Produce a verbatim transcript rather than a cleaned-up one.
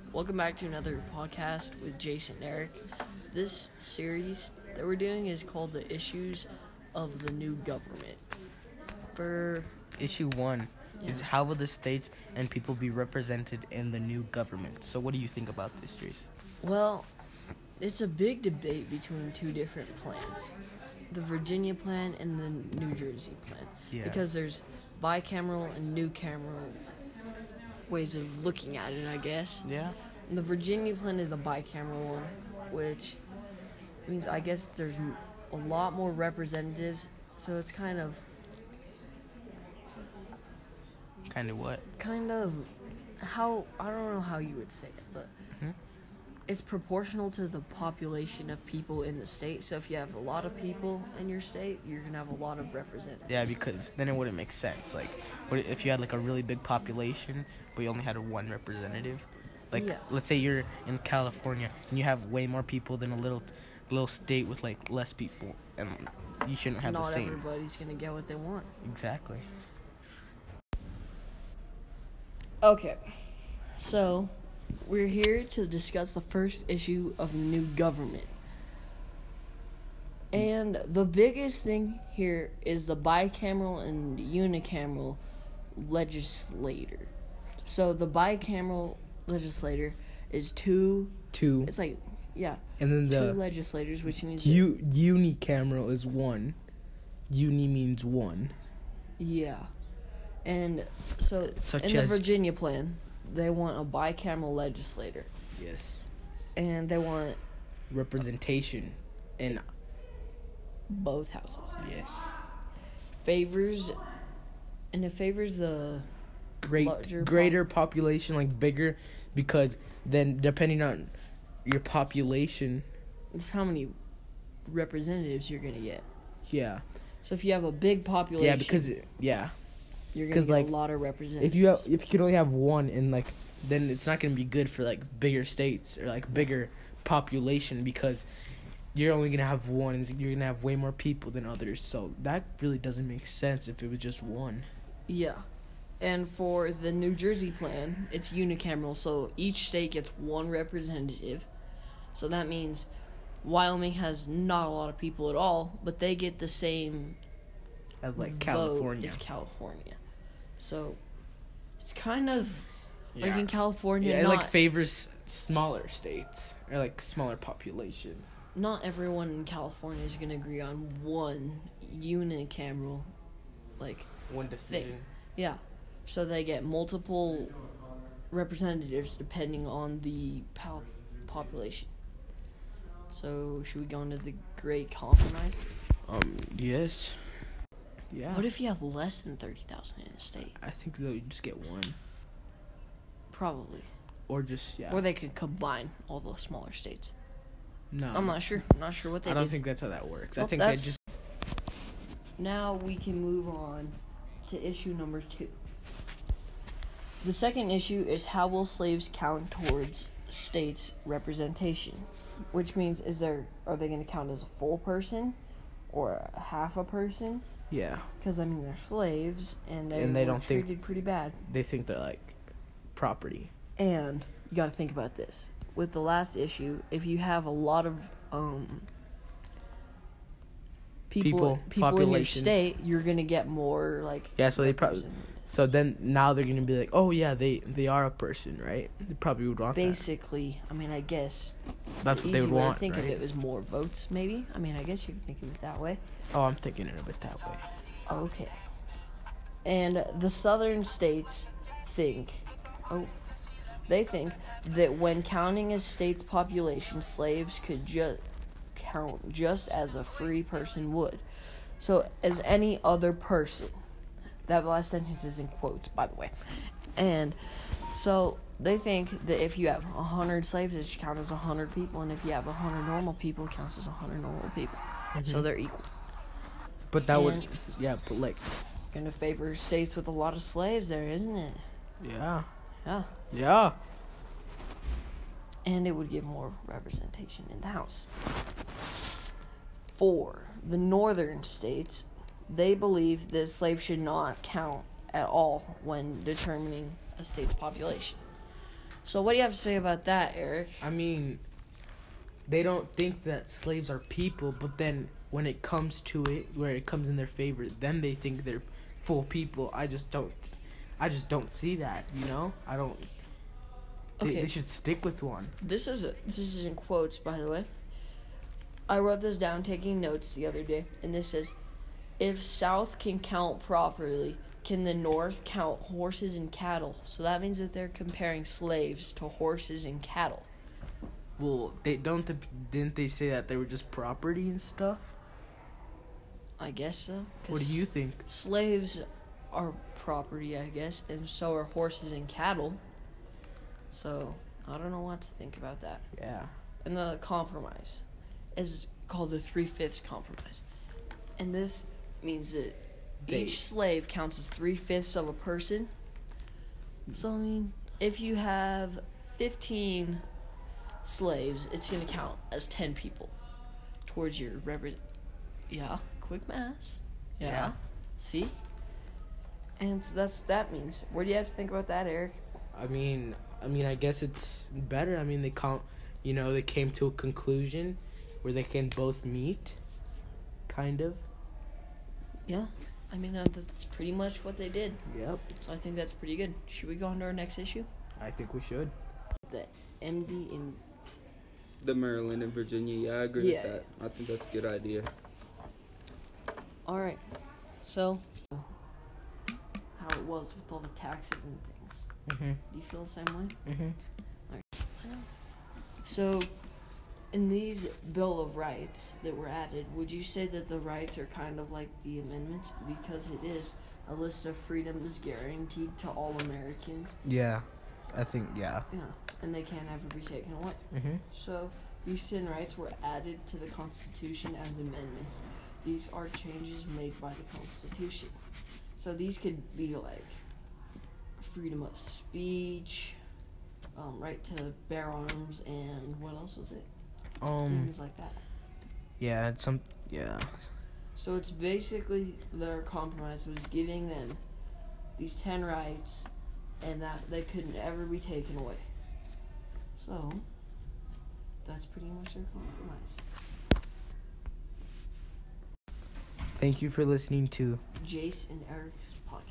Welcome back to another podcast with Jason and Eric. This series that we're doing is called The Issues of the New Government. For Issue one yeah. is how will the states and people be represented in the new government? So what do you think about this, Jason? Well, it's a big debate between two different plans. The Virginia plan and the New Jersey plan. Yeah. Because there's bicameral and unicameral ways of looking at it, I guess. Yeah. And the Virginia plan is the bicameral one, which means I guess there's a lot more representatives, so it's kind of Kind of what? kind of how I don't know how you would say it, but Mhm. it's proportional to the population of people in the state. So if you have a lot of people in your state, you're gonna have a lot of representatives. Yeah, because then it wouldn't make sense. Like, what if you had like a really big population, but you only had a one representative? Like, Yeah. let's say you're in California and you have way more people than a little, little state with like less people, and you shouldn't have Not the same. everybody's gonna get what they want. Exactly. Okay, so we're here to discuss the first issue of the new government. And the biggest thing here is the bicameral and unicameral legislator. So the bicameral legislator is two, Two. it's like, yeah, And then two the legislators, which means, u unicameral is one. Uni means one. yeah. And so Such in the as- Virginia plan, they want a bicameral legislator. Yes. And they want Representation in both houses. yes. Favors, and it favors the Great larger greater population, like bigger, because then depending on your population, it's how many representatives you're gonna get. yeah, So if you have a big population, yeah, because it- yeah, you're gonna 'cause, get like, a lot of representatives. if you have if you could only have one, and like then it's not gonna be good for like bigger states or like bigger population, because you're only gonna have one, and you're gonna have way more people than others. So that really doesn't make sense if it was just one. Yeah. And for the New Jersey plan, it's unicameral, so each state gets one representative. So that means Wyoming has not a lot of people at all, but they get the same As like vote California. as California. So it's kind of like Yeah. in California, Yeah, it not, like favors smaller states or like smaller populations. not everyone in California is going to agree on one unicameral, like, One decision. yeah. So they get multiple representatives depending on the pol- population. So should we go into the Great Compromise? Um. Yes. Yeah. What if you have less than thirty thousand in a state? I think they'll just get one, Probably. or just yeah. Or they could combine all the smaller states. no. I'm not sure. I'm not sure what they I don't did. think that's how that works. Well, I think they that's- just Now we can move on to issue number two. The second issue is how will slaves count towards states' representation? Which means, is there are they going to count as a full person or a half a person? yeah. Because I mean they're slaves and they, And they were don't think- treated pretty bad. They think they're like property. And you got to think about this. With the last issue, if you have a lot of um people People, people, in your population. state, you're gonna get more like Yeah, so they probably- representatives. So then now they're gonna be like, oh yeah, they they are a person, right? They probably would want Basically, I mean, I guess that. That's the what they easy would way want, to think right? of it was more votes, maybe. I mean, I guess you can think of it that way. Oh, I'm thinking of it that way. Okay. And the southern states think, oh, they think that when counting a state's population, slaves could just count just as a free person would. So, as any other person. That last sentence is in quotes, by the way. And so they think that if you have one hundred slaves, it should count as one hundred people. And if you have one hundred normal people, it counts as one hundred normal people. So Mhm. they're equal. But that would, And- yeah, but like, Going to favor states with a lot of slaves there, isn't it? yeah, Yeah. yeah. And it would give more representation in the House. For the northern states, they believe that slaves should not count at all when determining a state's population. So what do you have to say about that, Eric? I mean, they don't think that slaves are people, but then when it comes to it, where it comes in their favor, then they think they're full people. I just don't, I just don't see that. You know, I don't. They, Okay. they should stick with one. This is a, this is in quotes, by the way. I wrote this down taking notes the other day, and this says, "If South can count properly, can the North count horses and cattle?" So that means that they're comparing slaves to horses and cattle. Well, they don't. Didn't they say that they were just property and stuff? I guess so. 'Cause What do you think? slaves are property, I guess, and so are horses and cattle. So I don't know what to think about that. Yeah. And the compromise is called the three-fifths compromise. And this means that They- each slave counts as three-fifths of a person. So, I mean, if you have fifteen slaves, it's going to count as ten people towards your represent. Yeah, quick math. Yeah. Yeah. See? And so that's what that means. What do you have to think about that, Eric? I mean, I mean, I guess it's better. I mean, they count. You know, they came to a conclusion where they can both meet. Kind of. Yeah. I mean, uh, that's pretty much what they did. Yep. So I think that's pretty good. Should we go on to our next issue? I think we should. The M D in The Maryland and Virginia, yeah, I agree Yeah. with that. I think that's a good idea. All right. So, how it was with all the taxes and things. Mhm. Do you feel the same way? Mhm. So, in these Bill of Rights that were added, would you say that the rights are kind of like the amendments? Because it is a list of freedoms guaranteed to all Americans. Yeah, I think yeah. Yeah. And they can't ever be taken away. Mhm. So, these sin rights were added to the Constitution as amendments. These are changes made by the Constitution. So these could be like freedom of speech, um, right to bear arms, and what else was it? Um. Things like that. Yeah. It's some. Yeah. So it's basically their compromise was giving them these ten rights, and that they couldn't ever be taken away. So that's pretty much their compromise. Thank you for listening to Jace and Eric's podcast.